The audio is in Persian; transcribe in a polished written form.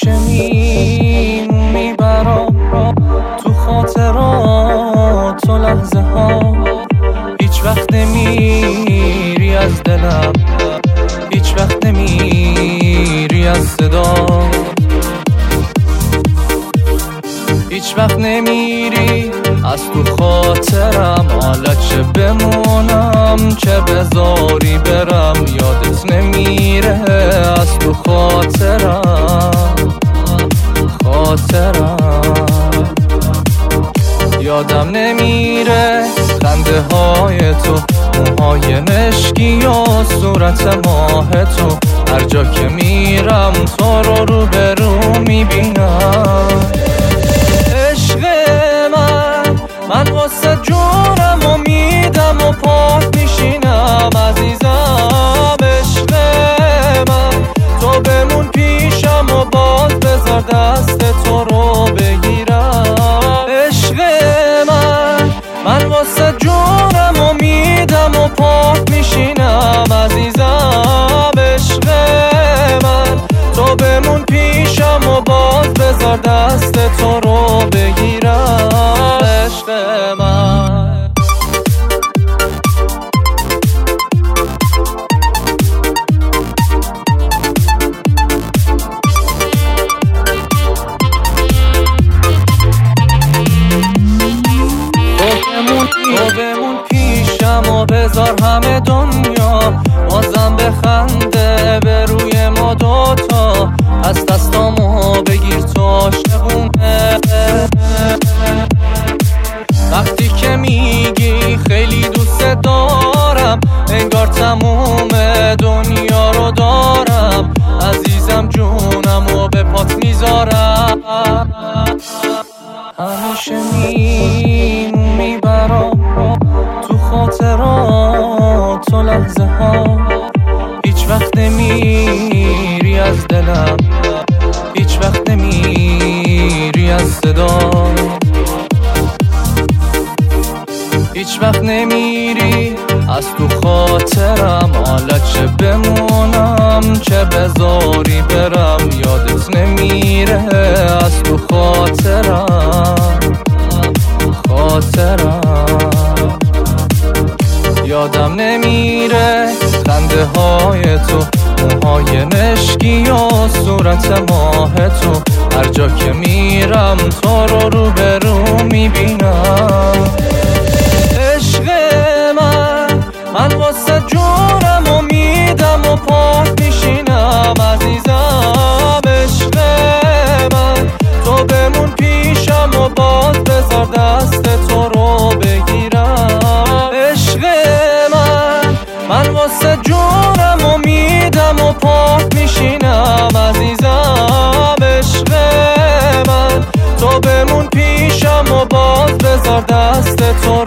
همیشه میبرم تو خاطرات و لحظه ها. هیچ وقت نمیری از دلم، هیچ وقت نمیری از صدا، هیچ وقت نمیری از تو خاطرم. حالا چه بمونم چه بذاری برم، یادت نمیره از تو خاطرم. یادم نمیره خنده های تو، موهای مشکی و صورت ماه تو. هر جا که میرم تو رو برو میبینم. عشق من واسه جونم و میدم و پاک میشینم عزیزم. عشق من تو بمون پیشم و باز بذار دست تو رو بگیرم. عشق من واسه جونم و میدم و پاک میشینم عزیزم. عشق من تو بمون پیشم و باز بذار دست تو رو بگیرم. عشق من تو بمون پیشم و بذار همه دنیا بازم بخنده به روی ما دوتا. از دستامو بگیر تو عاشقونه. وقتی که میگی خیلی دوست دارم، انگار تموم دنیا رو دارم. عزیزم جونم و به پات میذارم. همیشه میبرم تو خاطرات و لحظه ها. هیچ وقت نمیری از دلم، هیچ وقت نمیری از صدا، هیچ وقت نمیری از تو خاطرم. حالا چه بمونم چه بذاری برم، یادت نمیره از تو خاطرم. یادم نمیره خنده های تو، موهای مشکی و صورت ماه تو. هر جا که میرم تو رو برو میبینم. عشق من واسه جونم و میدم و پاک میشینم عزیزم. عشق من تو بمون پیشم و باز بذار دست تو رو بگیرم. عشق من واسه جونم و میدم و پاک میشینم عزیزم. عشق من تو بمون پیشم و باز بذار دست تو